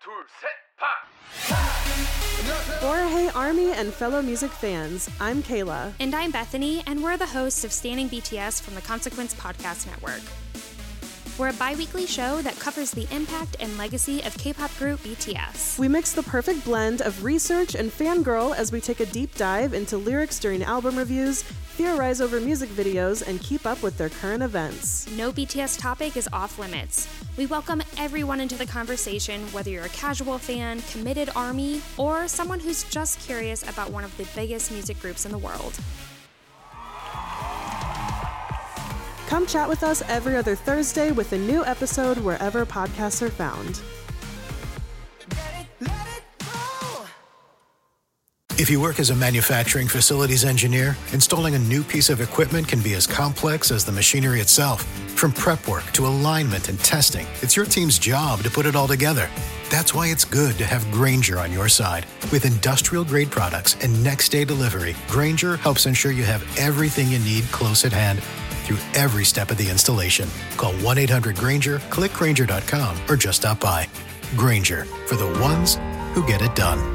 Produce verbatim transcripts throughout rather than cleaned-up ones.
둘, 셋, 파! Borahei Army and fellow music fans, I'm Kayla. And I'm Bethany, and we're the hosts of Standing B T S from the Consequence Podcast Network. We're a bi-weekly show that covers the impact and legacy of K-pop group B T S. We mix the perfect blend of research and fangirl as we take a deep dive into lyrics during album reviews, theorize over music videos, and keep up with their current events. No B T S topic is off limits. We welcome everyone into the conversation, whether you're a casual fan, committed ARMY, or someone who's just curious about one of the biggest music groups in the world. Come chat with us every other Thursday with a new episode wherever podcasts are found. If you work as a manufacturing facilities engineer, installing a new piece of equipment can be as complex as the machinery itself. From prep work to alignment and testing, it's your team's job to put it all together. That's why it's good to have Grainger on your side. With industrial-grade products and next-day delivery, Grainger helps ensure you have everything you need close at hand through every step of the installation. Call one eight hundred Grainger, click Grainger dot com, or just stop by. Grainger, for the ones who get it done.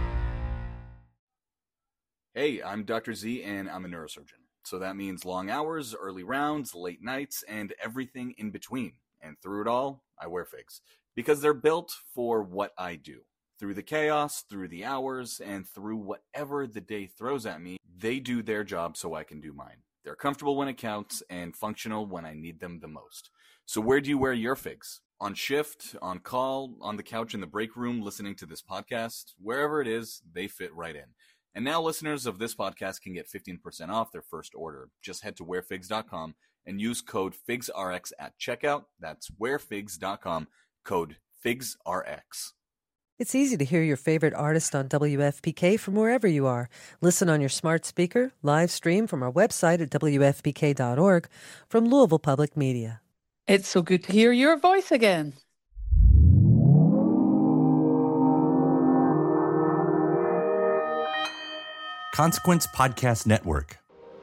Hey, I'm Doctor Z, and I'm a neurosurgeon. So that means long hours, early rounds, late nights, and everything in between. And through it all, I wear figs. Because they're built for what I do. Through the chaos, through the hours, and through whatever the day throws at me, they do their job so I can do mine. They're comfortable when it counts, and functional when I need them the most. So where do you wear your figs? On shift, on call, on the couch in the break room, listening to this podcast? Wherever it is, they fit right in. And now listeners of this podcast can get fifteen percent off their first order. Just head to wear figs dot com and use code FIGSRX at checkout. That's wear figs dot com, code FIGSRX. It's easy to hear your favorite artist on W F P K from wherever you are. Listen on your smart speaker, live stream from our website at W F P K dot org from Louisville Public Media. It's so good to hear your voice again. Consequence Podcast Network.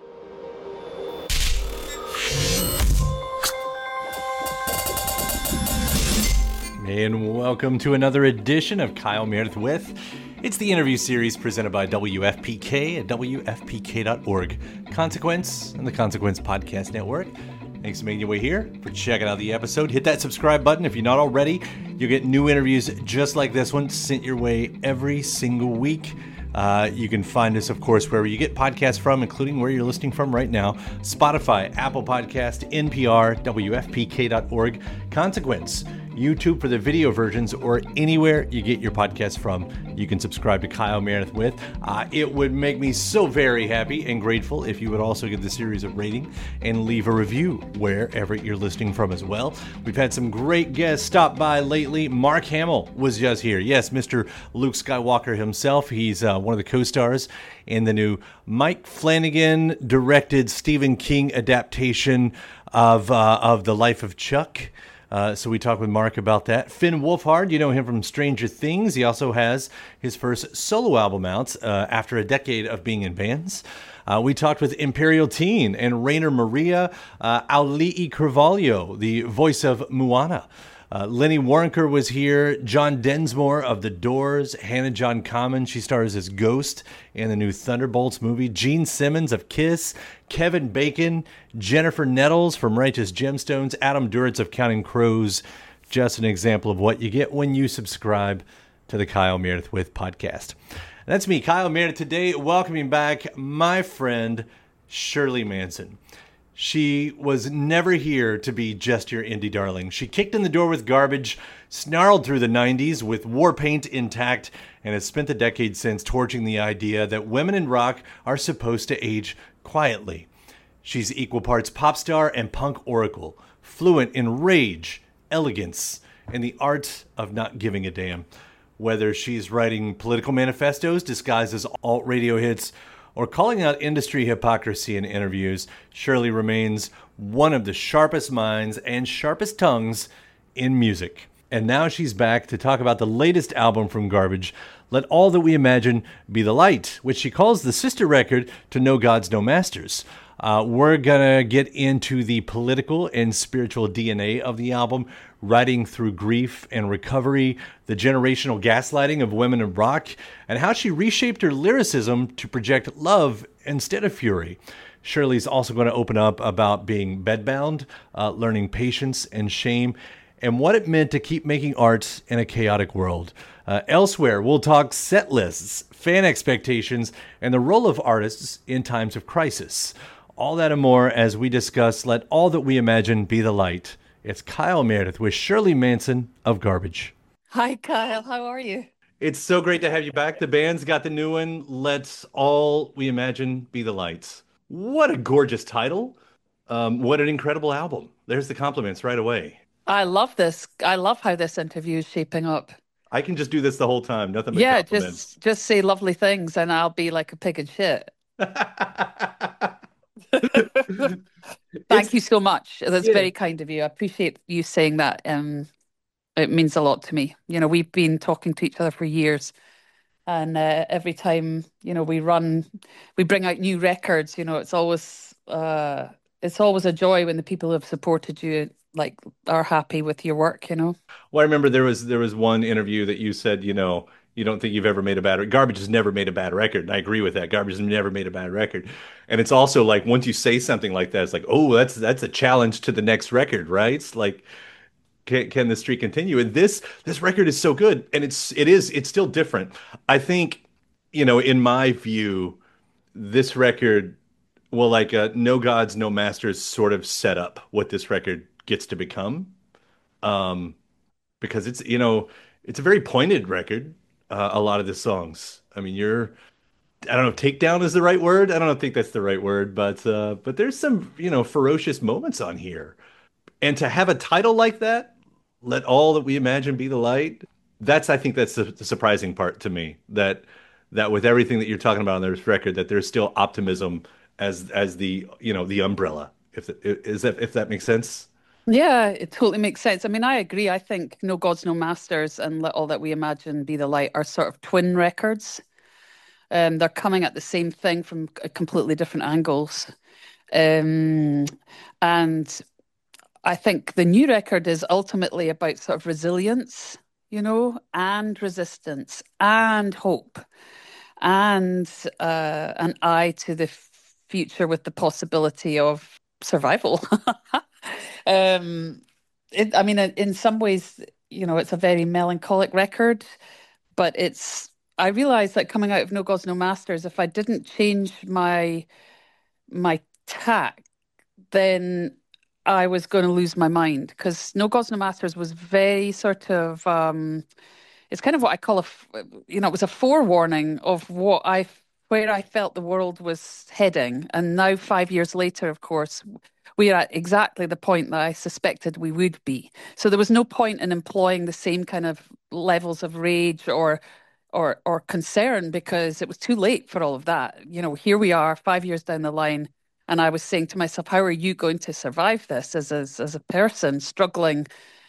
And welcome to another edition of Kyle Meredith With. It's the interview series presented by W F P K at W F P K dot org. Consequence and the Consequence Podcast Network. Thanks for making your way here, for checking out the episode. Hit that subscribe button if you're not already. You'll get new interviews just like this one sent your way every single week. Uh, you can find us, of course, wherever you get podcasts from, including where you're listening from right now. Spotify, Apple Podcast, N P R, W F P K dot org, Consequence, YouTube for the video versions, or anywhere you get your podcasts from, you can subscribe to Kyle Meredith With. Uh, it would make me so very happy and grateful if you would also give the series a rating and leave a review wherever you're listening from as well. We've had some great guests stop by lately. Mark Hamill was just here. Yes, Mister Luke Skywalker himself. He's uh, one of the co-stars in the new Mike Flanagan directed Stephen King adaptation of uh, of The Life of Chuck. Uh, so we talked with Mark about that. Finn Wolfhard, you know him from Stranger Things. He also has his first solo album out uh, after a decade of being in bands. Uh, we talked with Imperial Teen and Rainer Maria uh, Auli'i Carvalho, the voice of Moana. Uh, Lenny Waronker was here. John Densmore of The Doors. Hannah John Kamen, she stars as Ghost in the new Thunderbolts movie. Gene Simmons of Kiss. Kevin Bacon. Jennifer Nettles from Righteous Gemstones. Adam Duritz of Counting Crows. Just an example of what you get when you subscribe to the Kyle Meredith With podcast. That's me, Kyle Meredith, today welcoming back my friend Shirley Manson. She was never here to be just your indie darling. She kicked in the door with Garbage, snarled through the nineties with war paint intact, and has spent the decade since torching the idea that women in rock are supposed to age quietly. She's equal parts pop star and punk oracle, fluent in rage, elegance, and the art of not giving a damn. Whether she's writing political manifestos disguised as alt radio hits, or calling out industry hypocrisy in interviews, Shirley remains one of the sharpest minds and sharpest tongues in music. And now she's back to talk about the latest album from Garbage, Let All That We Imagine Be the Light, which she calls the sister record to No Gods, No Masters. Uh, we're going to get into the political and spiritual D N A of the album, writing through grief and recovery, the generational gaslighting of women in rock, and how she reshaped her lyricism to project love instead of fury. Shirley's also going to open up about being bedbound, uh, learning patience and shame, and what it meant to keep making art in a chaotic world. Uh, elsewhere, we'll talk set lists, fan expectations, and the role of artists in times of crisis. All that and more as we discuss Let All That We Imagine Be the Light. It's Kyle Meredith with Shirley Manson of Garbage. Hi, Kyle. How are you? It's so great to have you back. The band's got the new one, Let All We Imagine Be the Light. What a gorgeous title. Um, what an incredible album. There's the compliments right away. I love this. I love how this interview is shaping up. I can just do this the whole time. Nothing but yeah, compliments. just just say lovely things and I'll be like a pig in shit. Thank it's, you so much. That's yeah. very kind of you. I appreciate you saying that. Um, it means a lot to me. You know, we've been talking to each other for years, and uh, every time you know we run, we bring out new records. You know, it's always uh, it's always a joy when the people who have supported you like are happy with your work. You know. Well, I remember there was there was one interview that you said, you know, you don't think you've ever made a bad record. Garbage has never made a bad record. And I agree with that. Garbage has never made a bad record. And it's also like, once you say something like that, it's like, oh, that's that's a challenge to the next record, right? It's like, can, can the streak continue? And this this record is so good. And it's it is it's still different. I think, you know, in my view, this record, well, like uh, No Gods, No Masters sort of set up what this record gets to become. Um, because it's, you know, it's a very pointed record. Uh, a lot of the songs. I mean, you're, I don't know if takedown is the right word. I don't think that's the right word, but uh, but there's some, you know, ferocious moments on here. And to have a title like that, Let All That We Imagine Be the Light, that's, I think that's the, the surprising part to me, that that with everything that you're talking about on this record, that there's still optimism as as the, you know, the umbrella, if is that if that makes sense. Yeah, it totally makes sense. I mean, I agree. I think No Gods, No Masters and Let All That We Imagine Be the Light are sort of twin records. Um, they're coming at the same thing from completely different angles. Um, and I think the new record is ultimately about sort of resilience, you know, and resistance and hope and uh, an eye to the future with the possibility of survival. Um, it, I mean, in some ways, you know, it's a very melancholic record, but it's, I realized that coming out of No Gods, No Masters, if I didn't change my, my tack, then I was going to lose my mind, because No Gods, No Masters was very sort of, um, it's kind of what I call a, you know, it was a forewarning of what I, where I felt the world was heading. And now five years later, of course, we're at exactly the point that I suspected we would be. So there was no point in employing the same kind of levels of rage or or or concern, because it was too late for all of that. You know, here we are five years down the line, and I was saying to myself, how are you going to survive this as as, as a person struggling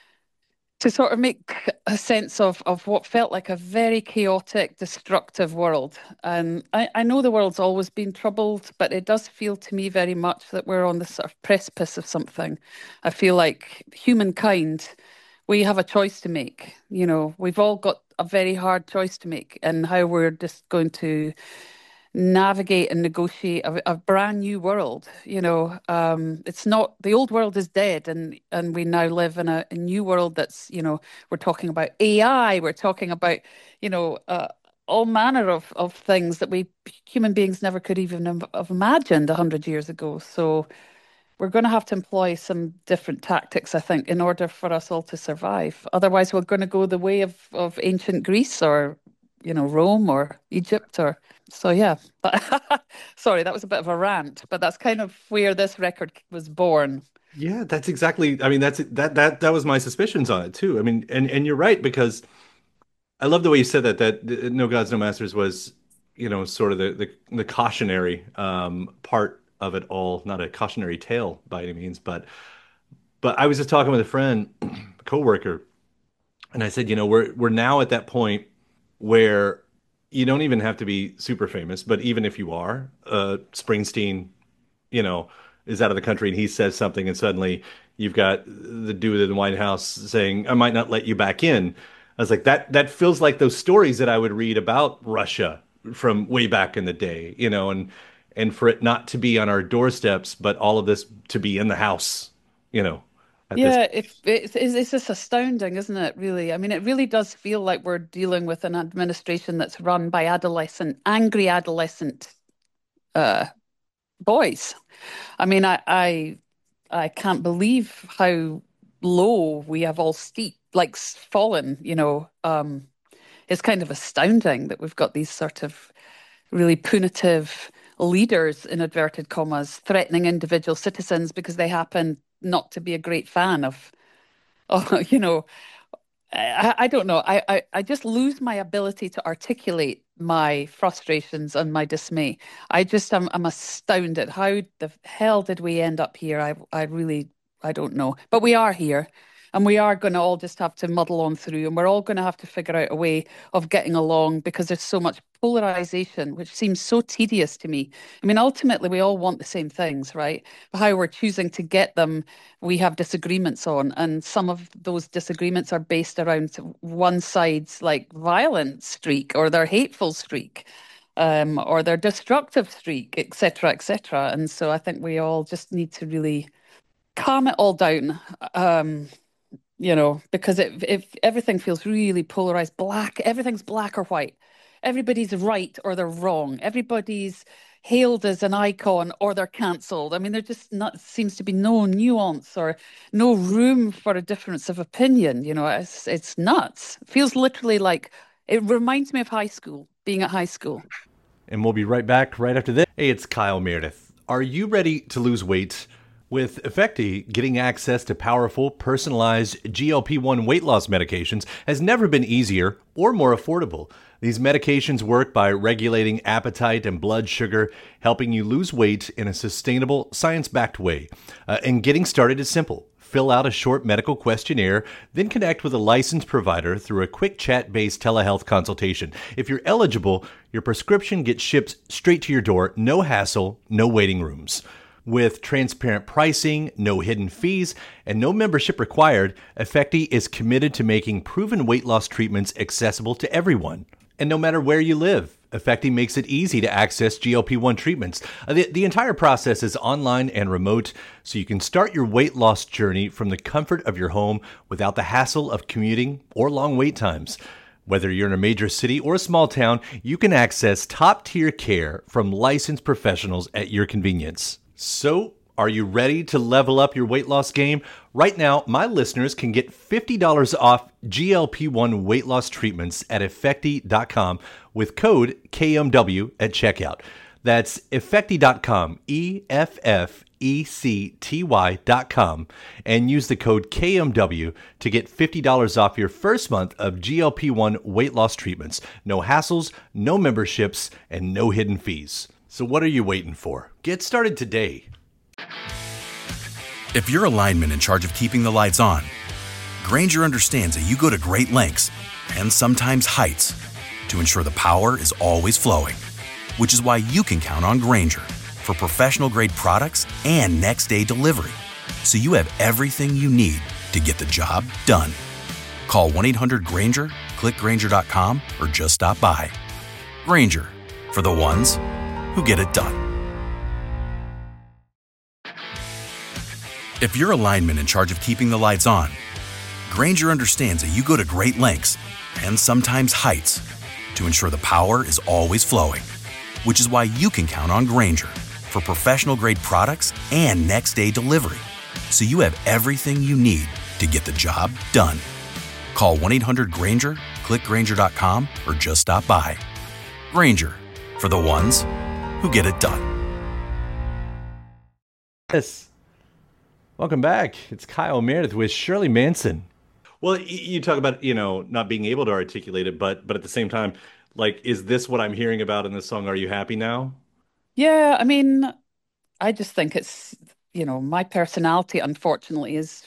to sort of make a sense of, of what felt like a very chaotic, destructive world. And I, I know the world's always been troubled, but it does feel to me very much that we're on the sort of precipice of something. I feel like humankind, we have a choice to make. You know, we've all got a very hard choice to make, and how we're just going to navigate and negotiate a, a brand new world. You know, um, it's not, the old world is dead, and and we now live in a, a new world that's, you know, we're talking about A I, we're talking about, you know, uh, all manner of, of things that we human beings never could even have, have imagined a hundred years ago. So we're going to have to employ some different tactics, I think, in order for us all to survive. Otherwise, we're going to go the way of, of ancient Greece, or, you know, Rome or Egypt, or so, yeah. But sorry, that was a bit of a rant, but that's kind of where this record was born. Yeah, that's exactly. I mean, that's that that that was my suspicions on it too. I mean, and and you're right, because I love the way you said that. That No Gods, No Masters was, you know, sort of the the, the cautionary um, part of it all. Not a cautionary tale by any means, but but I was just talking with a friend, a coworker, and I said, you know, we're we're now at that point where you don't even have to be super famous, but even if you are, uh, Springsteen, you know, is out of the country and he says something and suddenly you've got the dude in the White House saying, I might not let you back in. I was like, that that feels like those stories that I would read about Russia from way back in the day, you know, and and for it not to be on our doorsteps, but all of this to be in the house, you know. At this Yeah, if it's, it's it's just astounding, isn't it, really? I mean, it really does feel like we're dealing with an administration that's run by adolescent, angry adolescent uh, boys. I mean, I, I I can't believe how low we have all steep, like s- fallen, you know. Um, it's kind of astounding that we've got these sort of really punitive leaders, in inverted commas, threatening individual citizens because they happen not to be a great fan of, oh, you know, I, I don't know. I, I, I just lose my ability to articulate my frustrations and my dismay. I just am I'm astounded. How the hell did we end up here? I I really I don't know. But we are here. And we are going to all just have to muddle on through, and we're all going to have to figure out a way of getting along because there's so much polarization, which seems so tedious to me. I mean, ultimately, we all want the same things, right? But how we're choosing to get them, we have disagreements on. And some of those disagreements are based around one side's like violent streak or their hateful streak. Um, or their destructive streak, et cetera, et cetera. And so I think we all just need to really calm it all down. Um, you know, because it, if everything feels really polarized, black, everything's black or white. Everybody's right or they're wrong. Everybody's hailed as an icon or they're cancelled. I mean, there just not seems to be no nuance or no room for a difference of opinion. You know, it's it's nuts. It feels literally like it reminds me of high school, being at high school. And we'll be right back right after this. Hey, it's Kyle Meredith. Are you ready to lose weight? With Effecti, getting access to powerful, personalized G L P one weight loss medications has never been easier or more affordable. These medications work by regulating appetite and blood sugar, helping you lose weight in a sustainable, science-backed way. Uh, and getting started is simple. Fill out a short medical questionnaire, then connect with a licensed provider through a quick chat-based telehealth consultation. If you're eligible, your prescription gets shipped straight to your door, no hassle, no waiting rooms. With transparent pricing, no hidden fees, and no membership required, Effecti is committed to making proven weight loss treatments accessible to everyone. And no matter where you live, Effecti makes it easy to access G L P one treatments. Uh, The, the entire process is online and remote, so you can start your weight loss journey from the comfort of your home without the hassle of commuting or long wait times. Whether you're in a major city or a small town, you can access top-tier care from licensed professionals at your convenience. So, are you ready to level up your weight loss game? Right now, my listeners can get fifty dollars off G L P one weight loss treatments at effecti dot com with code K M W at checkout. That's effecti dot com, E F F E C T Y dot com, and use the code K M W to get fifty dollars off your first month of G L P one weight loss treatments. No hassles, no memberships, and no hidden fees. So what are you waiting for? Get started today. If you're a lineman in charge of keeping the lights on, Grainger understands that you go to great lengths and sometimes heights to ensure the power is always flowing, which is why you can count on Grainger for professional-grade products and next-day delivery, so you have everything you need to get the job done. Call one eight hundred Grainger, click Grainger dot com, or just stop by. Grainger, for the ones who get it done. If you're a lineman in charge of keeping the lights on, Grainger understands that you go to great lengths and sometimes heights to ensure the power is always flowing, which is why you can count on Grainger for professional-grade products and next-day delivery, so you have everything you need to get the job done. Call one eight hundred Grainger, click Grainger dot com, or just stop by. Grainger, for the ones who get it done. Yes. Welcome back. It's Kyle Meredith with Shirley Manson. Well, y- you talk about, you know, not being able to articulate it, but but at the same time, like, is this what I'm hearing about in this song? Are you happy now? Yeah, I mean, I just think it's, you know, my personality, unfortunately, is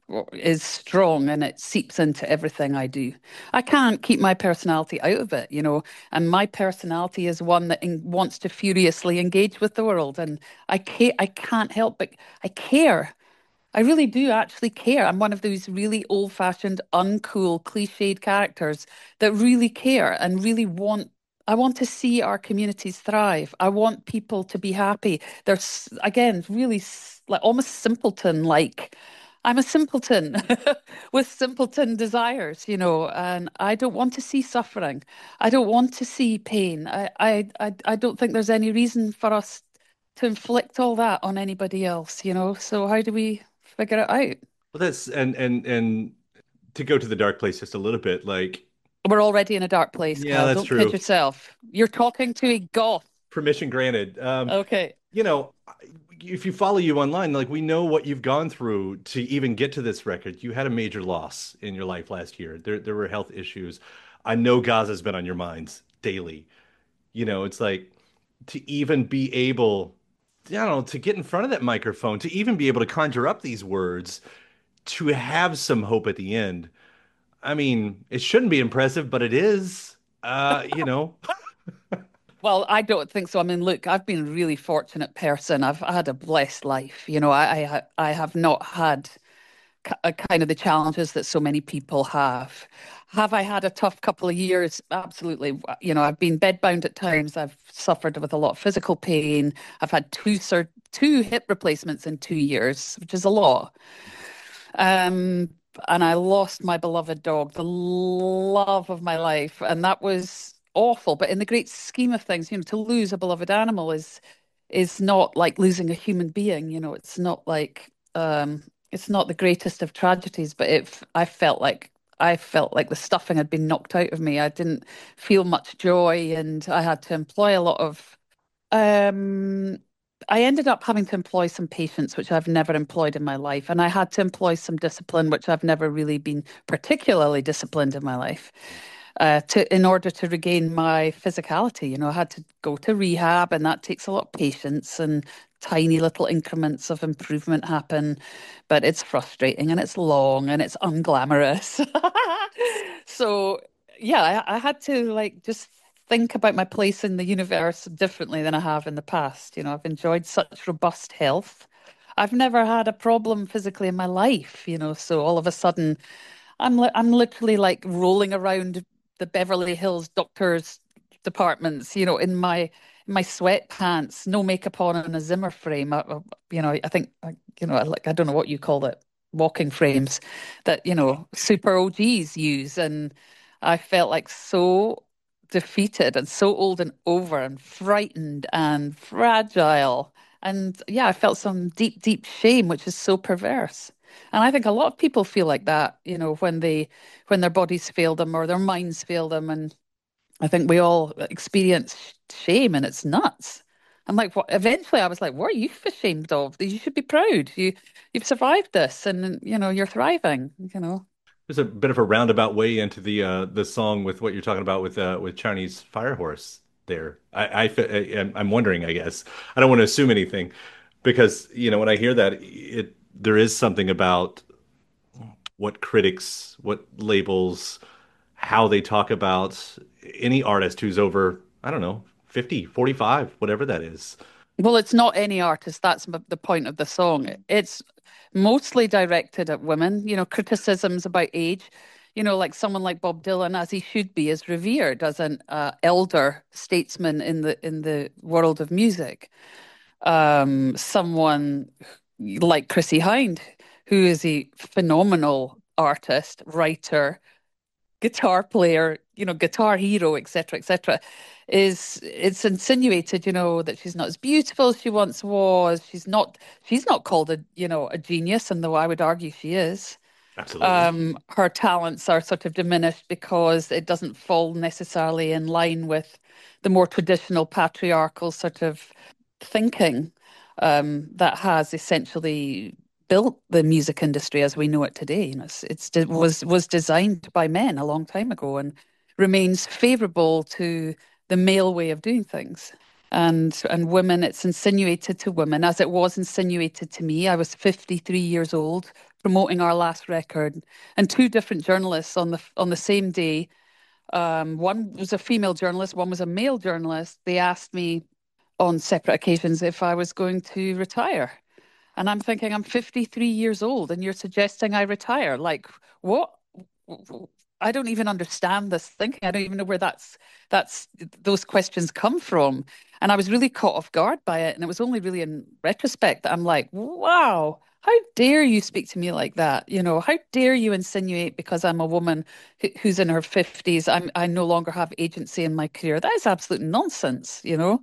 is strong and it seeps into everything I do. I can't keep my personality out of it, you know, and my personality is one that in, wants to furiously engage with the world, and I ca- I can't help but I care. I really do actually care. I'm one of those really old-fashioned, uncool, cliched characters that really care and really want. I want to see our communities thrive. I want people to be happy. There's again really s- like almost simpleton like. I'm a simpleton with simpleton desires, you know, and I don't want to see suffering. I don't want to see pain. I, I, I, I don't think there's any reason for us to inflict all that on anybody else, you know. So how do we figure it out? Well, that's and and and to go to the dark place just a little bit, like We're already in a dark place, yeah, Kyle. that's Don't kid true. yourself. You're talking to a goth. Permission granted. Um, Okay. you know, if you follow you online, like we know what you've gone through to even get to this record. You had a major loss in your life last year. There there were health issues. I know Gaza's been on your minds daily. You know, it's like to even be able, I don't know, to get in front of that microphone, to even be able to conjure up these words, to have some hope at the end. I mean, it shouldn't be impressive, but it is. Uh, you know, Well, I don't think so. I mean, look, I've been a really fortunate person. I've had a blessed life. You know, I I, I have not had k- uh, kind of the challenges that so many people have. Have I had a tough couple of years? Absolutely. You know, I've been bedbound at times. I've suffered with a lot of physical pain. I've had two sur two hip replacements in two years, which is a lot. Um, and I lost my beloved dog, the love of my life, and that was awful. But in the great scheme of things, you know, to lose a beloved animal is is not like losing a human being. You know, it's not like um, it's not the greatest of tragedies. But it, I felt like I felt like the stuffing had been knocked out of me. I didn't feel much joy, and I had to employ a lot of um, I ended up having to employ some patience, which I've never employed in my life. And I had to employ some discipline, which I've never really been particularly disciplined in my life, uh, to in order to regain my physicality. You know, I had to go to rehab, and that takes a lot of patience and tiny little increments of improvement happen. But it's frustrating and it's long and it's unglamorous. So yeah, I, I had to like just think about my place in the universe differently than I have in the past. You know, I've enjoyed such robust health. I've never had a problem physically in my life, you know, so all of a sudden I'm li I'm literally like rolling around the Beverly Hills doctors' departments, you know, in my in my sweatpants, no makeup on, and a Zimmer frame. I, I- you know, I think, I- you know, I like I don't know what you call it, walking frames that, you know, super O Gs use, and I felt like so defeated and so old and over and frightened and fragile. And yeah, I felt some deep, deep shame, which is so perverse. And I think a lot of people feel like that, you know, when they when their bodies fail them or their minds fail them. And I think we all experience sh- shame, and it's nuts. I'm like, what? Eventually, I was like, "What are you ashamed of? You should be proud. You you've survived this, and you know you're thriving. You know." there's a bit of a roundabout way into the uh, the song with what you're talking about with uh, with Chinese Firehorse there. I, I fe- I- I'm wondering, I guess. I don't want to assume anything because, you know, when I hear that, it there is something about what critics, what labels, how they talk about any artist who's over, I don't know, fifty, forty-five, whatever that is. Well, it's not any artist. That's m- the point of the song. It's mostly directed at women. You know, criticisms about age. You know, like someone like Bob Dylan, as he should be, is revered as an uh, elder statesman in the in the world of music. Um, someone like Chrissie Hynde, who is a phenomenal artist, writer, guitar player, you know, guitar hero, et cetera, et cetera, is it's insinuated, you know, that she's not as beautiful as she once was. She's not she's not called a, you know, a genius, and though I would argue she is. Absolutely. Um, her talents are sort of diminished because it doesn't fall necessarily in line with the more traditional patriarchal sort of thinking um, that has essentially built the music industry as we know it today. You know, it's, it's it was was designed by men a long time ago and remains favorable to the male way of doing things. And and women, it's insinuated to women, as it was insinuated to me. I was fifty-three years old, promoting our last record, and two different journalists on the on the same day. Um, one was a female journalist, one was a male journalist. They asked me on separate occasions if I was going to retire. And I'm thinking, I'm fifty-three years old and you're suggesting I retire. Like, what? I don't even understand this thinking. I don't even know where that's that's those questions come from. And I was really caught off guard by it. And it was only really in retrospect that I'm like, wow, how dare you speak to me like that? You know, how dare you insinuate because I'm a woman who, who's in her fifties, I'm I no longer have agency in my career. That is absolute nonsense, you know?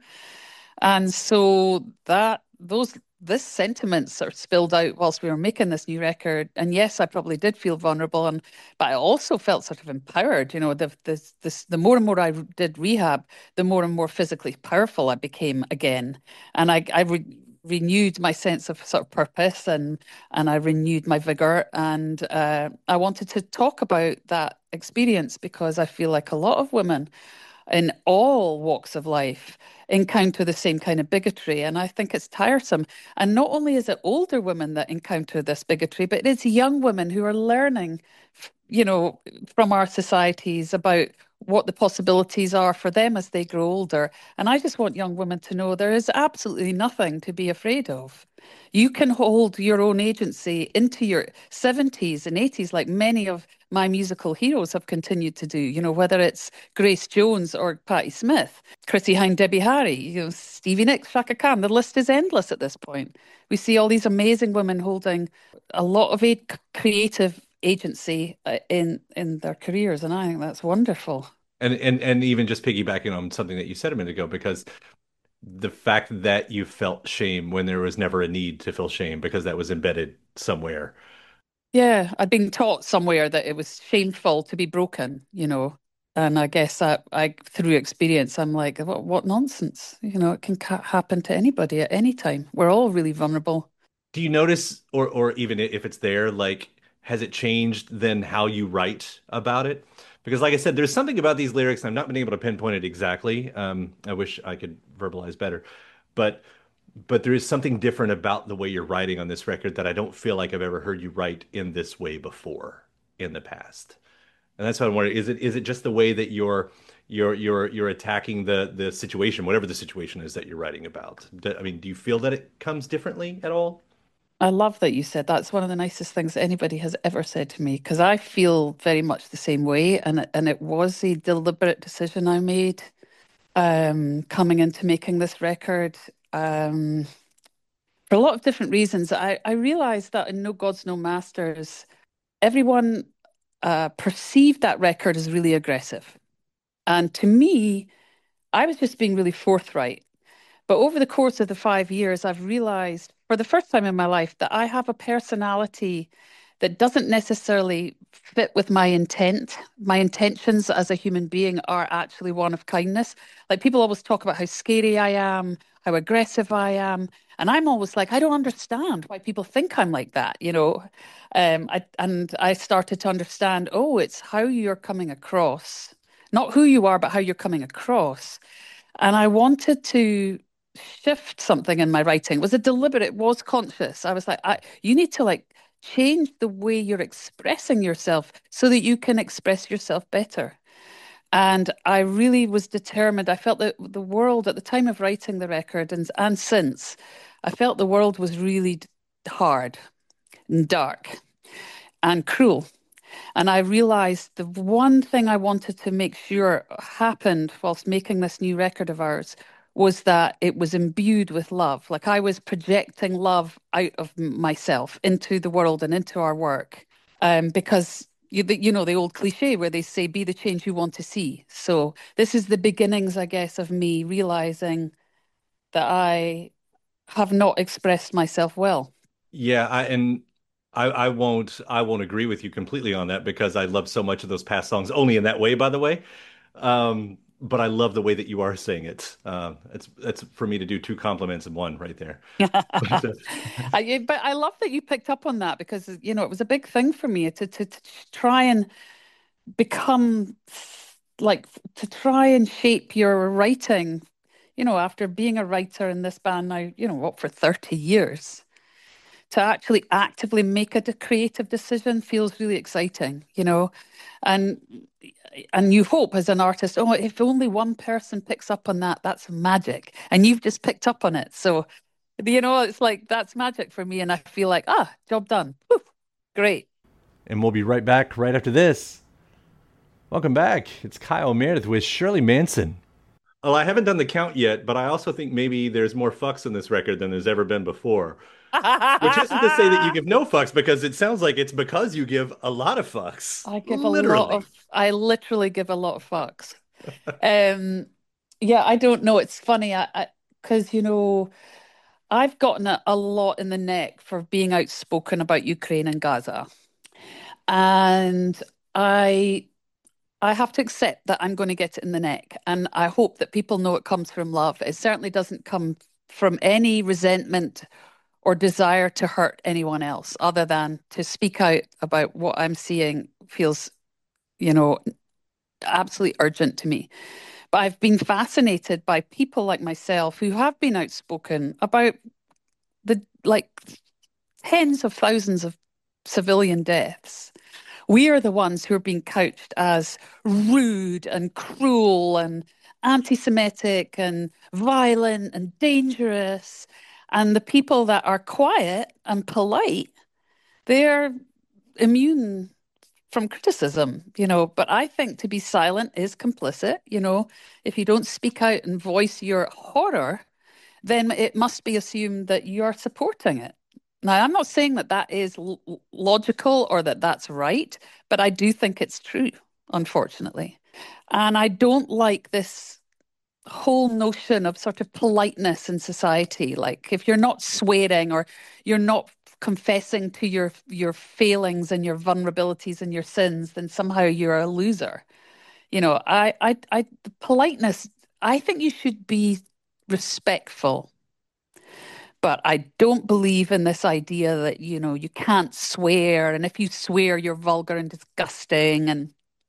And so that those this sentiment sort of spilled out whilst we were making this new record. And yes, I probably did feel vulnerable, and but I also felt sort of empowered. You know, the this this the more and more I did rehab, the more and more physically powerful I became again, and I I re renewed my sense of sort of purpose, and and I renewed my vigor, and uh, I wanted to talk about that experience because I feel like a lot of women in all walks of life encounter the same kind of bigotry. And I think it's tiresome. And not only is it older women that encounter this bigotry, but it's young women who are learning, you know, from our societies about what the possibilities are for them as they grow older. And I just want young women to know there is absolutely nothing to be afraid of. You can hold your own agency into your seventies and eighties, like many of my musical heroes have continued to do, you know, whether it's Grace Jones or Patti Smith, Chrissie Hynde, Debbie Harry, you know, Stevie Nicks, Chaka Khan. The list is endless at this point. We see all these amazing women holding a lot of a creative agency uh, in in their careers, and I think that's wonderful. And and and even just piggybacking on something that you said a minute ago, because the fact that you felt shame when there was never a need to feel shame because that was embedded somewhere. Yeah, I'd been taught somewhere that it was shameful to be broken, you know. And I guess that I, through experience, I'm like, what, what nonsense? You know, it can ca happen to anybody at any time. We're all really vulnerable. Do you notice, or or even if it's there, like, has it changed then how you write about it? Because, like I said, there's something about these lyrics, and I've not been able to pinpoint it exactly. Um, I wish I could verbalize better, but but there is something different about the way you're writing on this record that I don't feel like I've ever heard you write in this way before in the past. And that's what I'm wondering. Is it is it just the way that you're you're you're you're attacking the the situation, whatever the situation is that you're writing about? Do- I mean, do you feel that it comes differently at all? I love that you said that's one of the nicest things anybody has ever said to me because I feel very much the same way, and it- and it was a deliberate decision I made um, coming into making this record um, for a lot of different reasons. I I realized that in No Gods, No Masters, everyone uh, perceived that record as really aggressive, and to me, I was just being really forthright. But over the course of the five years, I've realized for the first time in my life that I have a personality that doesn't necessarily fit with my intent. My intentions as a human being are actually one of kindness. Like people always talk about how scary I am, how aggressive I am. And I'm always like, I don't understand why people think I'm like that, you know. Um, I, and I started to understand, oh, it's how you're coming across, not who you are, but how you're coming across. And I wanted to shift something in my writing. It was a deliberate, it was conscious. I was like, I, you need to like change the way you're expressing yourself so that you can express yourself better. And I really was determined. I felt that the world at the time of writing the record and, and since, I felt the world was really hard and dark and cruel. And I realized the one thing I wanted to make sure happened whilst making this new record of ours was that it was imbued with love. Like I was projecting love out of myself into the world and into our work. Um, because you, you know, the old cliche where they say, be the change you want to see. So this is the beginnings, I guess, of me realizing that I have not expressed myself well. Yeah, I and I, I won't I won't agree with you completely on that because I love so much of those past songs only in that way, by the way. Um, but I love the way that you are saying it. Uh, it's it's for me to do two compliments in one right there. But, uh, I, but I love that you picked up on that because, you know, it was a big thing for me to, to, to try and become like, to try and shape your writing, you know, after being a writer in this band now, you know, what, for thirty years, to actually actively make a de- creative decision feels really exciting, you know. And and you hope as an artist, oh, if only one person picks up on that, that's magic. And you've just picked up on it. So, you know, it's like, that's magic for me. And I feel like, ah, job done. Whew, great. And we'll be right back right after this. Welcome back. It's Kyle Meredith with Shirley Manson. Well, I haven't done the count yet, but I also think maybe there's more fucks in this record than there's ever been before. Which isn't to say that you give no fucks, because it sounds like it's because you give a lot of fucks. I give literally. a lot of, I literally give a lot of fucks. um, yeah, I don't know. It's funny. I, because, you know, I've gotten a, a lot in the neck for being outspoken about Ukraine and Gaza. And I I have to accept that I'm going to get it in the neck. And I hope that people know it comes from love. It certainly doesn't come from any resentment or desire to hurt anyone else, other than to speak out about what I'm seeing feels, you know, absolutely urgent to me. But I've been fascinated by people like myself who have been outspoken about the, like, tens of thousands of civilian deaths. We are the ones who are being couched as rude and cruel and anti-Semitic and violent and dangerous. And the people that are quiet and polite, they're immune from criticism, you know. But I think to be silent is complicit, you know. If you don't speak out and voice your horror, then it must be assumed that you're supporting it. Now, I'm not saying that that is l- logical or that that's right, but I do think it's true, unfortunately. And I don't like this whole notion of sort of politeness in society. Like, if you're not swearing or you're not confessing to your your failings and your vulnerabilities and your sins, then somehow you're a loser. You know, I, I, I, politeness, I think you should be respectful. But I don't believe in this idea that, you know, you can't swear. And if you swear, you're vulgar and disgusting. And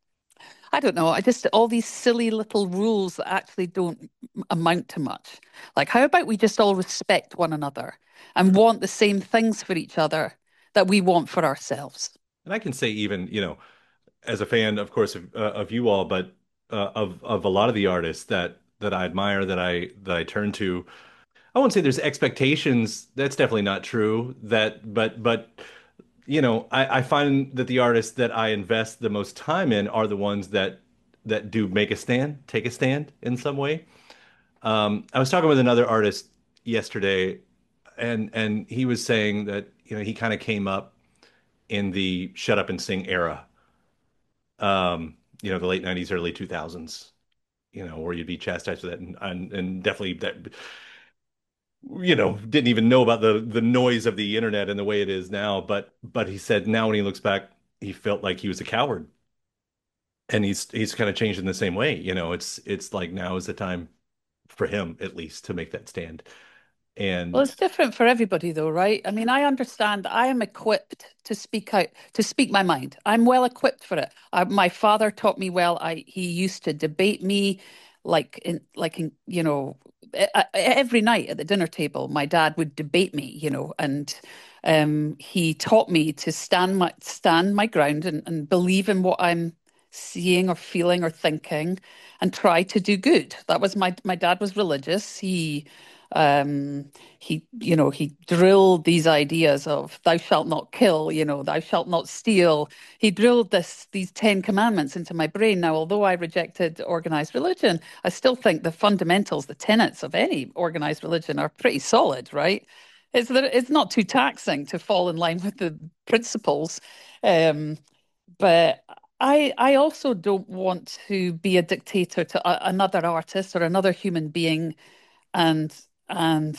I don't know. I just, all these silly little rules that actually don't amount to much. Like, how about we just all respect one another and want the same things for each other that we want for ourselves? And I can say, even, you know, as a fan, of course, of, uh, of you all, but uh, of of a lot of the artists that that I admire, that I that I turn to, I won't say there's expectations. That's definitely not true. That, but, but, you know, I, I find that the artists that I invest the most time in are the ones that that do make a stand, take a stand in some way. Um, I was talking with another artist yesterday, and and he was saying that, you know, he kind of came up in the shut up and sing era. Um, you know, the late nineties, early two thousands. You know, where you'd be chastised for that, and and, and definitely that, you know, didn't even know about the the noise of the internet and the way it is now. But but he said now when he looks back, he felt like he was a coward, and he's he's kind of changed in the same way. You know, it's it's like now is the time for him, at least, to make that stand. Well, And it's different for everybody, though, right? I mean, I understand I am equipped to speak out, to speak my mind. I'm well equipped for it. I, my father taught me well. I he used to debate me, like in like in you know e- e- every night at the dinner table. My dad would debate me, you know, and um, he taught me to stand my stand my ground and, and believe in what I'm seeing or feeling or thinking, and try to do good. That was my my dad was religious. He um he you know he drilled these ideas of thou shalt not kill, you know thou shalt not steal. He drilled this these ten commandments into my brain. Now, although I rejected organized religion, I still think the fundamentals, the tenets of any organized religion are pretty solid, right? It's that it's not too taxing to fall in line with the principles. um but I I also don't want to be a dictator to a, another artist or another human being, and and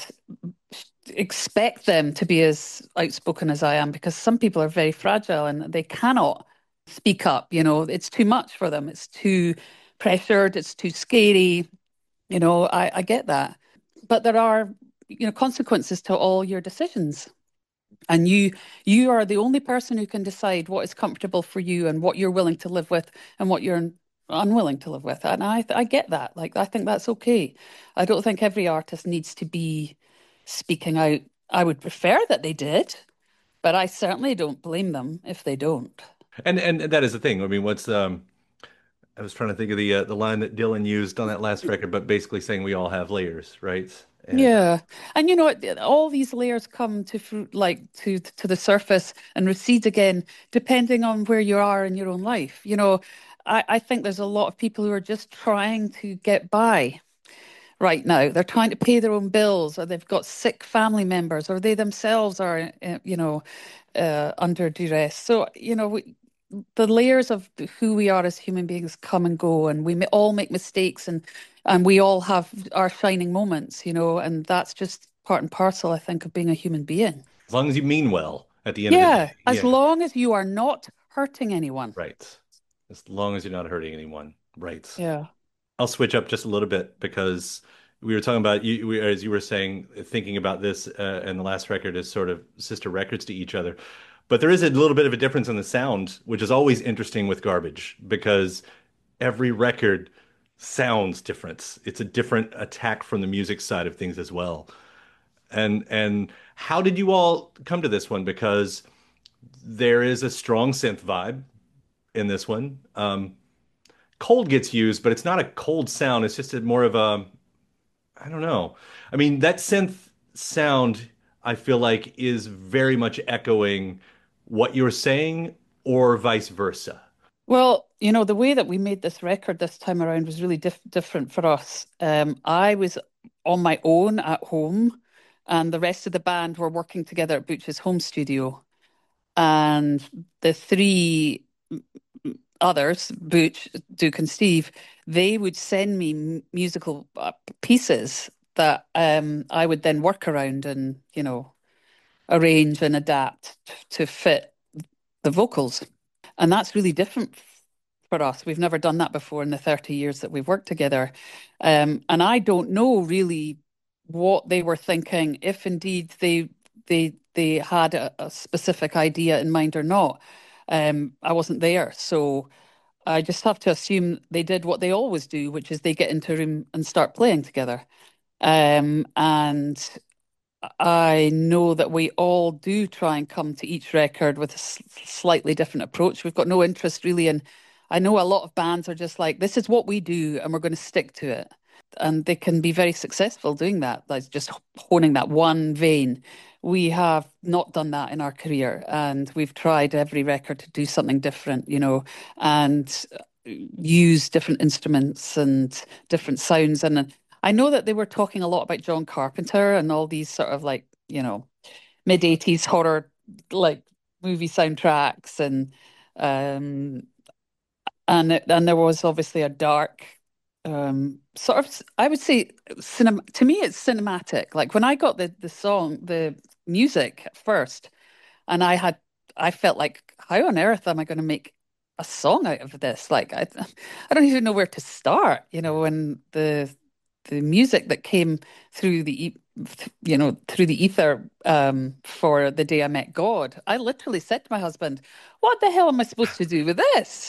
expect them to be as outspoken as I am, because some people are very fragile and they cannot speak up. You know, it's too much for them. It's too pressured. It's too scary. You know, I, I get that. But there are, you know, consequences to all your decisions. And you you are the only person who can decide what is comfortable for you and what you're willing to live with and what you're unwilling to live with it. And I I get that. Like, I think that's okay. I don't think every artist needs to be speaking out. I would prefer that they did, but I certainly don't blame them if they don't. And and that is the thing. I mean, what's um I was trying to think of the uh, the line that Dylan used on that last record, but basically saying we all have layers, right? And Yeah. And you know, it- all these layers come to fruit like to to the surface and recede again, depending on where you are in your own life. You know, I, I think there's a lot of people who are just trying to get by right now. They're trying to pay their own bills, or they've got sick family members, or they themselves are, uh, you know, uh, under duress. So, you know, we, the layers of who we are as human beings come and go, and we may all make mistakes, and and we all have our shining moments, you know, and that's just part and parcel, I think, of being a human being. as long as you mean well at the end of the Yeah, day, as yeah, long as you are not hurting anyone. right. As long as you're not hurting anyone, right. Yeah. I'll switch up just a little bit because we were talking about you, we, as you were saying, thinking about this uh, and the last record as sort of sister records to each other. But there is a little bit of a difference in the sound, which is always interesting with Garbage because every record sounds different. It's a different attack from the music side of things as well. And and how did you all come to this one? Because there is a strong synth vibe in this one. Um, cold gets used, but it's not a cold sound. It's just a more of a, I don't know. I mean, that synth sound, I feel like, is very much echoing what you're saying or vice versa. Well, you know, the way that we made this record this time around was really dif different for us. Um, I was on my own at home, and the rest of the band were working together at Butch's home studio. And the three others, Butch, Duke, and Steve, they would send me m- musical uh, pieces that um, I would then work around and, you know, arrange and adapt t- to fit the vocals. And that's really different for us. We've never done that before in the thirty years that we've worked together. Um, and I don't know really what they were thinking, if indeed they they they had a, a specific idea in mind or not. Um, I wasn't there, so I just have to assume they did what they always do, which is they get into a room and start playing together. Um, and I know that we all do try and come to each record with a s- slightly different approach. We've got no interest really in, I know a lot of bands are just like, this is what we do and we're going to stick to it. And they can be very successful doing that, like just honing that one vein. We have not done that in our career, and we've tried every record to do something different, you know, and use different instruments and different sounds. And I know that they were talking a lot about John Carpenter and all these sort of like, you know, mid eighties horror like movie soundtracks, and um and it- and there was obviously a dark um sort of, I would say, cinema to me it's cinematic. Like when I got the the song, the music at first, and I had I felt like, how on earth am I going to make a song out of this? Like I I don't even know where to start, you know, when the the music that came through the e- you know through the ether um for The Day I Met God, I literally said to my husband, what the hell am I supposed to do with this?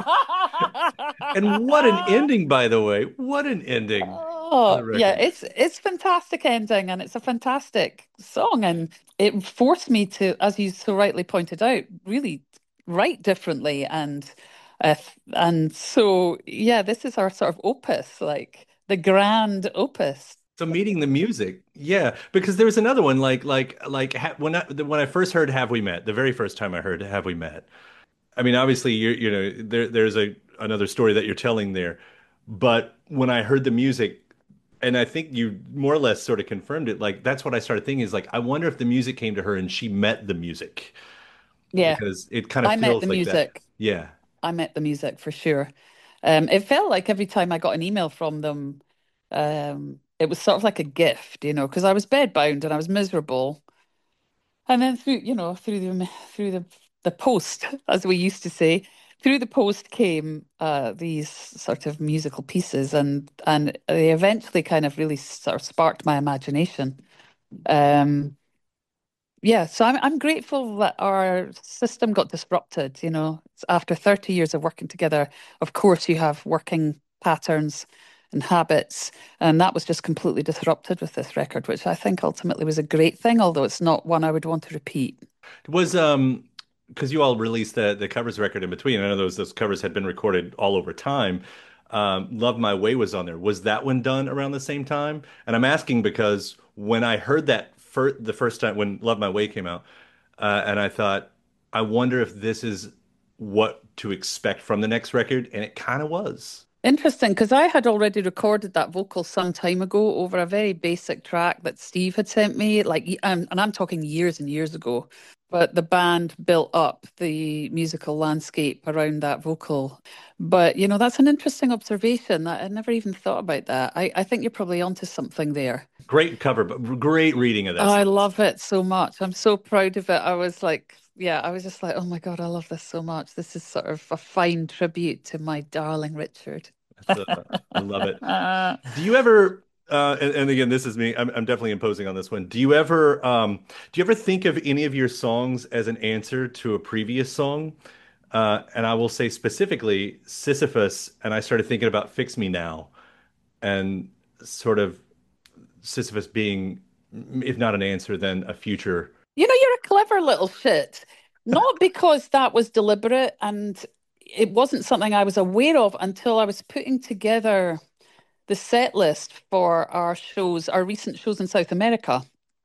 And what an ending, by the way. What an ending to Oh, the yeah, record. it's it's fantastic ending, and it's a fantastic song, and it forced me to, as you so rightly pointed out, really write differently, and uh, and so yeah, this is our sort of opus, like the grand opus. So meeting the music, yeah, because there was another one like like like ha when I when I first heard "Have We Met," the very first time I heard "Have We Met." I mean, obviously, you you know, there there's a another story that you're telling there, but when I heard the music, and I think you more or less sort of confirmed it, like that's what I started thinking is like, I wonder if the music came to her and she met the music Yeah, because it kind of I met the feels like that. music. Yeah. I met the music for sure. Um, it felt like every time I got an email from them, um, it was sort of like a gift, you know, because I was bedbound and I was miserable. And then through, you know, through the through the the post, as we used to say, through the post came uh, these sort of musical pieces, and and they eventually kind of really sort of sparked my imagination. Um, Yeah, so I'm I'm grateful that our system got disrupted, you know. After thirty years of working together, of course you have working patterns and habits, and that was just completely disrupted with this record, which I think ultimately was a great thing, although it's not one I would want to repeat. Was um because you all released the the covers record in between. I know those those covers had been recorded all over time. Um, Love My Way was on there. Was that one done around the same time? And I'm asking because when I heard that fir the first time when Love My Way came out, uh, and I thought, I wonder if this is what to expect from the next record, and it kind of was. Interesting, because I had already recorded that vocal some time ago over a very basic track that Steve had sent me, like, y- um, and I'm talking years and years ago. But the band built up the musical landscape around that vocal. But, you know, that's an interesting observation. I, I never even thought about that. I, I think you're probably onto something there. Great cover, but great reading of that I song. love it so much. I'm so proud of it. I was like, yeah, I was just like, oh my God, I love this so much. This is sort of a fine tribute to my darling Richard. That's, uh, I love it. Do you ever, uh, and, and again, this is me, I'm, I'm definitely imposing on this one. Do you ever, um, do you ever think of any of your songs as an answer to a previous song? Uh, and I will say specifically Sisyphus, and I started thinking about Fix Me Now, and sort of Sisyphus being, if not an answer, then a future. You know, you're a clever little shit. Not because that was deliberate and it wasn't something I was aware of until I was putting together the set list for our shows, our recent shows in South America.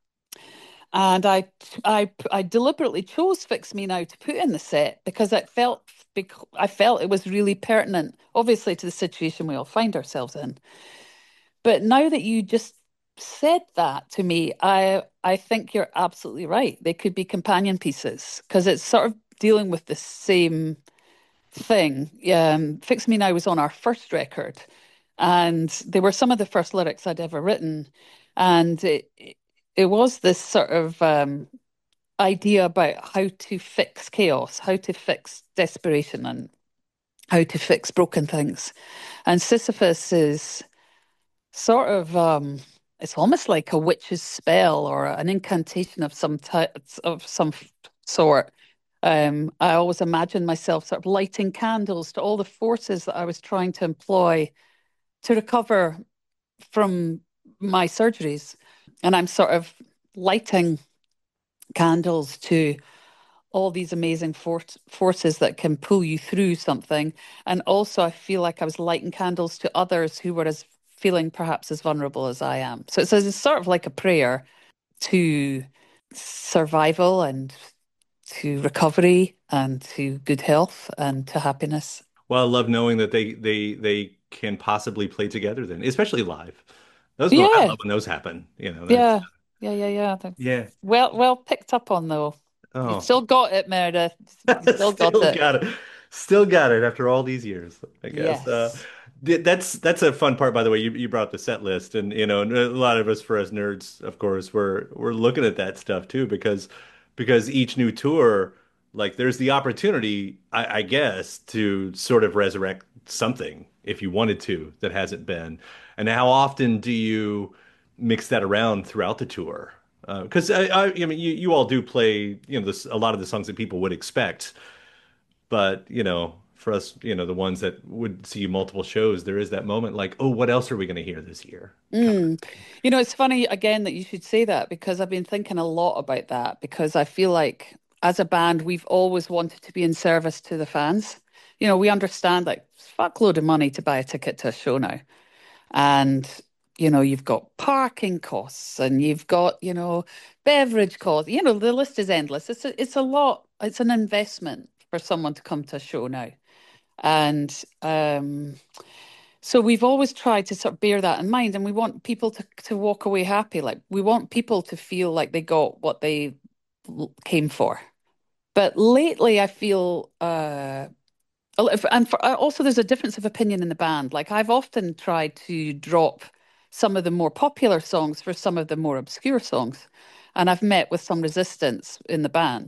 And I, I, I deliberately chose "Fix Me Now" to put in the set because it felt, bec- I felt it was really pertinent, obviously, to the situation we all find ourselves in. But now that you just said that to me, I, I think you're absolutely right. They could be companion pieces because it's sort of dealing with the same thing. Um, "Fix Me Now" was on our first record, and they were some of the first lyrics I'd ever written, and it it was this sort of um, idea about how to fix chaos, how to fix desperation, and how to fix broken things. And Sisyphus is sort of um, it's almost like a witch's spell or an incantation of some type of some sort. Um, I always imagined myself sort of lighting candles to all the forces that I was trying to employ to recover from my surgeries. And I'm sort of lighting candles to all these amazing for forces that can pull you through something. And also, I feel like I was lighting candles to others who were as feeling perhaps as vulnerable as I am. So it's, it's sort of like a prayer to survival and to recovery and to good health and to happiness. Well, I love knowing that they they they can possibly play together then, especially live. Those mo I Yeah, love when those happen. You know, that's yeah, yeah, yeah, yeah. That's yeah. well, well picked up on though. You've Oh, still got it, Meredith. You still got still it. got it. Still got it after all these years, I guess. Uh, Yes. th- that's that's a fun part, by the way. You you brought up the set list, and you know, and a lot of us, for us nerds, of course, we're we're looking at that stuff too, because because each new tour, like, there's the opportunity, I, I guess, to sort of resurrect something if you wanted to that hasn't been. And how often do you mix that around throughout the tour? Because I, I, I mean, you, you all do play, you know, this a lot of the songs that people would expect, but you know, for us, you know, the ones that would see multiple shows, there is that moment like, oh, what else are we going to hear this year? Kind Mm. You know, it's funny again that you should say that because I've been thinking a lot about that because I feel like as a band, we've always wanted to be in service to the fans. You know, we understand like fuckload of money to buy a ticket to a show now. And, you know, you've got parking costs and you've got, you know, beverage costs. You know, the list is endless. It's a, it's a lot. It's an investment for someone to come to a show now. And um, so we've always tried to sort of bear that in mind, and we want people to to walk away happy. Like we want people to feel like they got what they l- came for. But lately, I feel uh, Oh, if- And for, uh, also, there's a difference of opinion in the band. Like, I've often tried to drop some of the more popular songs for some of the more obscure songs. And I've met with some resistance in the band.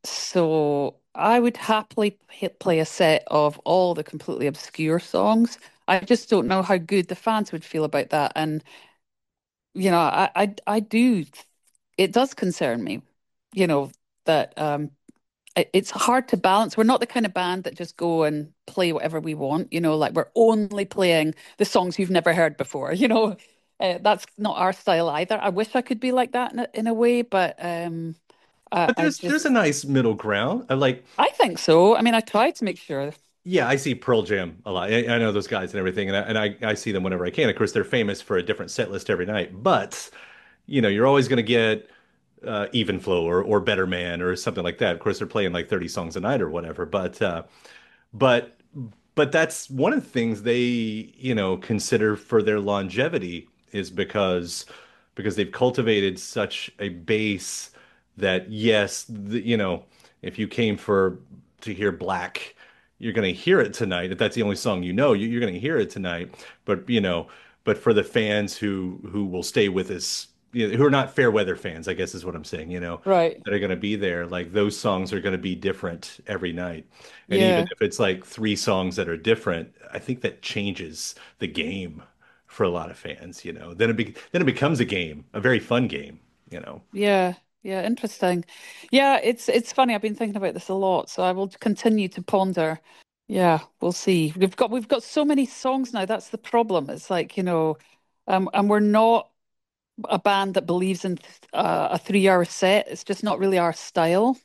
So I would happily hit play a set of all the completely obscure songs. I just don't know how good the fans would feel about that. And, you know, I, I, I do, it does concern me. you know, that um, it- it's hard to balance. We're not the kind of band that just go and play whatever we want, you know, like we're only playing the songs you've never heard before, you know. Uh, that's not our style either. I wish I could be like that in a, in a way, but um, I, But I there's there's just, a nice middle ground. I like, I think so. I mean, I try to make sure. yeah, I see Pearl Jam a lot. I, I know those guys and everything, and I, and I I see them whenever I can. Of course, they're famous for a different set list every night, but you know, you're always going to get uh, Even Flow or or Better Man or something like that. Of course, they're playing like thirty songs a night or whatever, but uh, but but that's one of the things they, you know, consider for their longevity is because because they've cultivated such a base that yes, the, you know, if you came for to hear Black, you're going to hear it tonight. If that's the only song you know, you- you're going to hear it tonight. But you know, but for the fans who who will stay with us, you know, who are not fair weather fans, I guess is what I'm saying, you know, Right. that are going to be there, like those songs are going to be different every night. And even Yeah. if it's like three songs that are different, I think that changes the game for a lot of fans, you know. Then it be then it becomes a game, a very fun game, you know. Yeah. Yeah. Interesting. Yeah. It's it's funny. I've been thinking about this a lot, so I will continue to ponder. Yeah, we'll see. We've got we've got so many songs now. That's the problem. It's like, you know, um, and we're not a band that believes in uh, a three-hour set. It's just not really our style.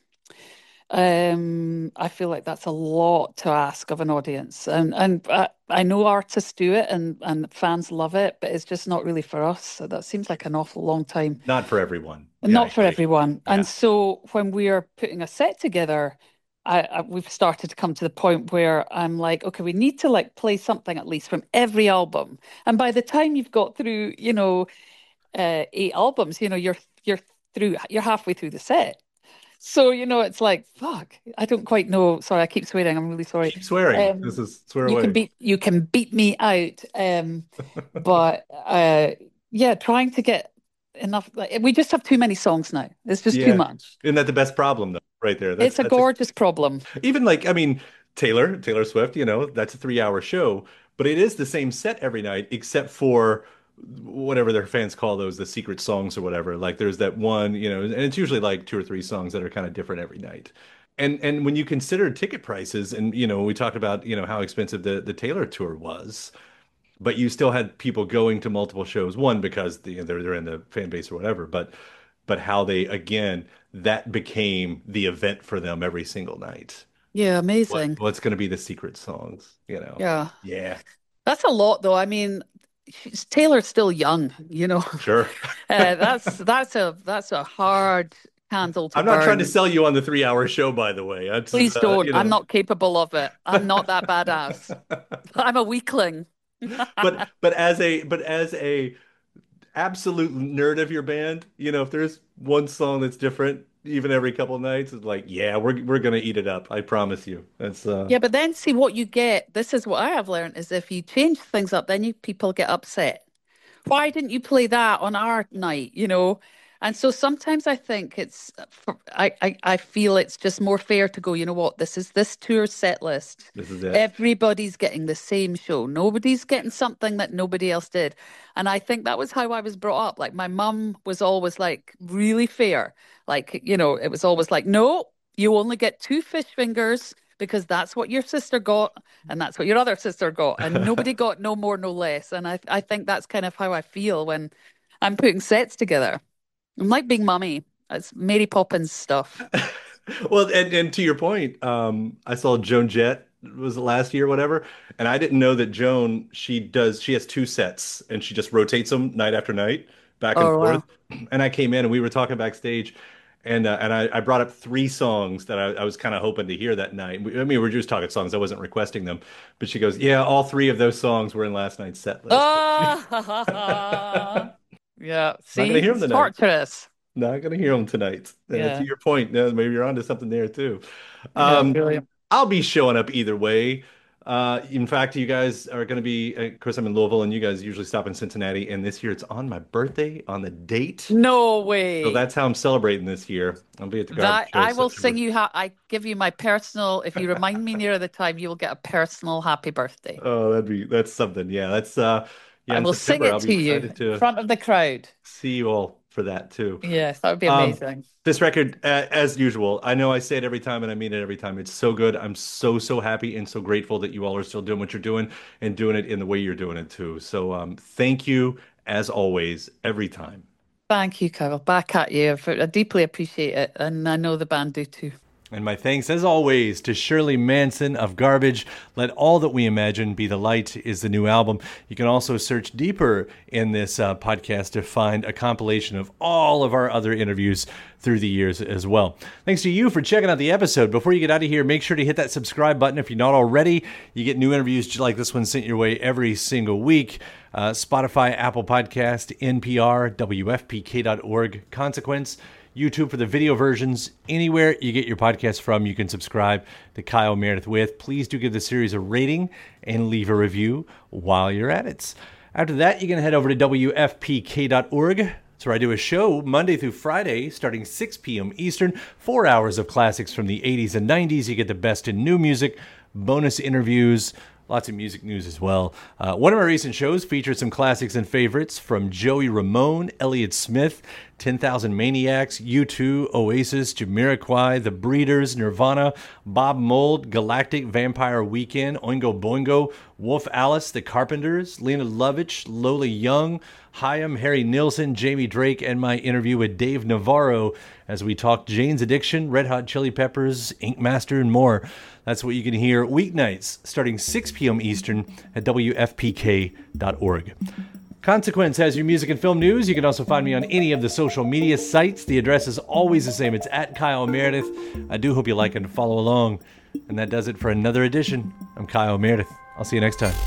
Um, I feel like that's a lot to ask of an audience, and and I, I know artists do it, and and fans love it, but it's just not really for us. So that seems like an awful long time, Not for everyone. and Yeah, I not for agree. everyone. And Yeah. so when we are putting a set together, I, I we've started to come to the point where I'm like, okay, we need to like play something at least from every album. And by the time you've got through, you know, uh, eight albums, you know, you're you're through, you're halfway through the set. So, you know, it's like, fuck, I don't quite know. Sorry, I keep swearing. I'm really sorry. Keep swearing. This Um, is swear you can away. beat you can beat me out. Um, but uh, yeah, trying to get enough. Like, we just have too many songs now. It's just too Yeah. much. Isn't that the best problem though? Right there. That's It's a that's a, gorgeous problem. even like I mean Taylor, Taylor Swift, you know, that's a three hour show, but it is the same set every night except for whatever their fans call those, the secret songs or whatever. Like there's that one, you know, and it's usually like two or three songs that are kind of different every night. And and when you consider ticket prices, and you know, we talked about, you know, how expensive the the Taylor tour was, but you still had people going to multiple shows. One, because the, they're they're in the fan base or whatever, but but how they again that became the event for them every single night. Yeah, What amazing. what's going to be the secret songs, you know? Yeah. Yeah, That's a lot, though. I mean, she's, Taylor's still young, you know. sure. Uh, that's that's a that's a hard candle to I'm not trying to burn. sell you on the three hour show, by the way. That's Please uh, don't. you I'm know. not capable of it. I'm not that badass. I'm a weakling. But but as a but as a absolute nerd of your band, you know, if there's one song that's different, even every couple of nights, it's like, yeah, we're we're gonna eat it up. I promise you. That's uh Yeah, but then see what you get. This is what I have learned is if you change things up, then you people get upset. Why didn't you play that on our night, you know? And so sometimes I think it's, for- I, I, I feel it's just more fair to go, you know what, this is this tour set list. this is it. Everybody's getting the same show. Nobody's getting something that nobody else did. And I think that was how I was brought up. Like my mum was always like really fair. Like, you know, it was always like, no, you only get two fish fingers because that's what your sister got and that's what your other sister got. And nobody got no more, no less. And I, I think that's kind of how I feel when I'm putting sets together. I'm like being mummy. It's Mary Poppins stuff. Well, and and to your point, um, I saw Joan Jett was it last year, or whatever, and I didn't know that Joan she does she has two sets and she just rotates them night after night, back and Oh, forth. wow. And I came in and we were talking backstage, and uh, and I, I brought up three songs that I, I was kind of hoping to hear that night. We, I mean, we were just talking songs. I wasn't requesting them, but she goes, "Yeah, all three of those songs were in last night's set list." Ah, yeah. Not gonna See, hear them it's tonight. torturous. Not gonna hear them tonight. Uh, to Yeah. your point, uh, maybe you're onto something there too. Yeah. Um, Brilliant. I'll be showing up either way. Uh, in fact, you guys are going to be, uh, of course, I'm in Louisville, and you guys usually stop in Cincinnati. And this year, it's on my birthday on the date, No so way. that's how I'm celebrating this year. I'll be at the Garbage That Show I will sing September. you. Ha I give you my personal. If you remind me near the time, you will get a personal happy birthday. Oh, that'd be that's something. Yeah, that's uh, yeah. I In will sing September, it I'll be to you excited in to front of the crowd. see you all. for that too. Yes, that would be Um, amazing. This record, uh, as usual, I know I say it every time and I mean it every time. It's so good. I'm so, so happy and so grateful that you all are still doing what you're doing and doing it in the way you're doing it too. So um, thank you, as always, every time. Thank you, Kyle. Back at you. I deeply appreciate it. And I know the band do too. And my thanks, as always, to Shirley Manson of Garbage. Let All That We Imagine Be the Light is the new album. You can also search deeper in this uh, podcast to find a compilation of all of our other interviews through the years as well. Thanks to you for checking out the episode. Before you get out of here, make sure to hit that subscribe button if you're not already. You get new interviews just like this one sent your way every single week. Uh, Spotify, Apple Podcast, N P R, W F P K dot org, Consequence, YouTube for the video versions. Anywhere you get your podcast from, you can subscribe to Kyle Meredith With. Please do give the series a rating and leave a review while you're at it. After that, you can head over to W F P K dot org. That's where I do a show Monday through Friday starting six p.m. Eastern. Four hours of classics from the eighties and nineties. You get the best in new music, bonus interviews, lots of music news as well. Uh, one of our recent shows featured some classics and favorites from Joey Ramone, Elliott Smith, ten thousand Maniacs, U two, Oasis, Jamiroquai, The Breeders, Nirvana, Bob Mould, Galactic, Vampire Weekend, Oingo Boingo, Wolf Alice, The Carpenters, Lena Lovitch, Lola Young, Haim, Harry Nilsson, Jamie Drake, and my interview with Dave Navarro as we talk Jane's Addiction, Red Hot Chili Peppers, Ink Master, and more. That's what you can hear weeknights starting six p.m. Eastern at W F P K dot org. Consequence has your music and film news. You can also find me on any of the social media sites. The address is always the same. It's at Kyle Meredith. I do hope you like and follow along. And that does it for another edition. I'm Kyle Meredith. I'll see you next time.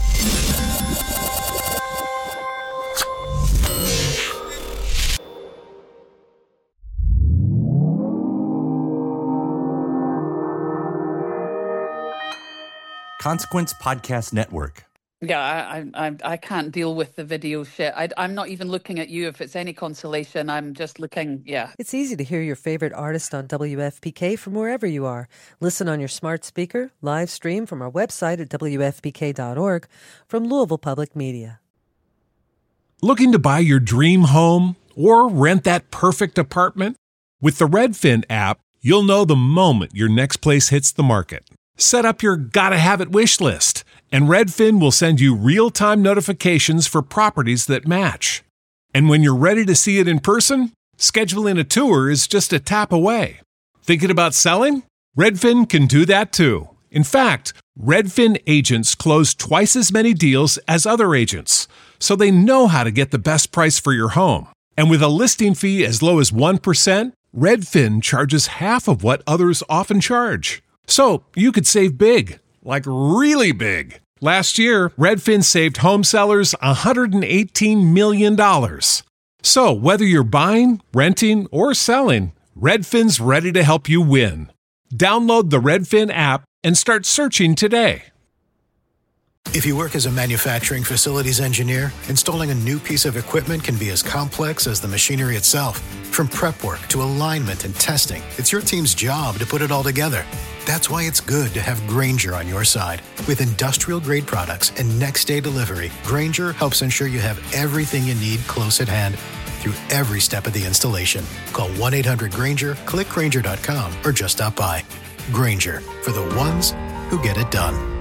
Consequence Podcast Network. Yeah, I, I, I can't deal with the video shit. I, I'm not even looking at you if it's any consolation. I'm just looking, yeah. It's easy to hear your favorite artist on W F P K from wherever you are. Listen on your smart speaker, live stream from our website at W F P K dot org, from Louisville Public Media. Looking to buy your dream home or rent that perfect apartment? With the Redfin app, you'll know the moment your next place hits the market. Set up your gotta-have-it wish list, and Redfin will send you real-time notifications for properties that match. And when you're ready to see it in person, scheduling a tour is just a tap away. Thinking about selling? Redfin can do that too. In fact, Redfin agents close twice as many deals as other agents, so they know how to get the best price for your home. And with a listing fee as low as one percent, Redfin charges half of what others often charge. So you could save big, like really big. Last year, Redfin saved home sellers one hundred eighteen million dollars. So whether you're buying, renting, or selling, Redfin's ready to help you win. Download the Redfin app and start searching today. If you work as a manufacturing facilities engineer, installing a new piece of equipment can be as complex as the machinery itself. From prep work to alignment and testing, it's your team's job to put it all together. That's why it's good to have Grainger on your side. With industrial-grade products and next-day delivery, Grainger helps ensure you have everything you need close at hand through every step of the installation. Call one eight hundred Grainger, click Grainger dot com, or just stop by. Grainger, for the ones who get it done.